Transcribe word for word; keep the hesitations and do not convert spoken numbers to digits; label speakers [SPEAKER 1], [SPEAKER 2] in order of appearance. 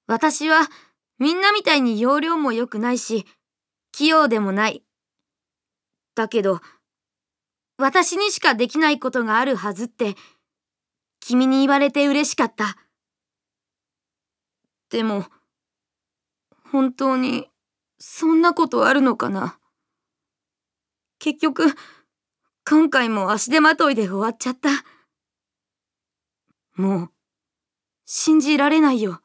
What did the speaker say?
[SPEAKER 1] 私はみんなみたいに要領も良くないし、器用でもない。だけど、私にしかできないことがあるはずって、君に言われて嬉しかった。でも、本当にそんなことあるのかな。結局、今回も足手まといで終わっちゃった。もう、信じられないよ。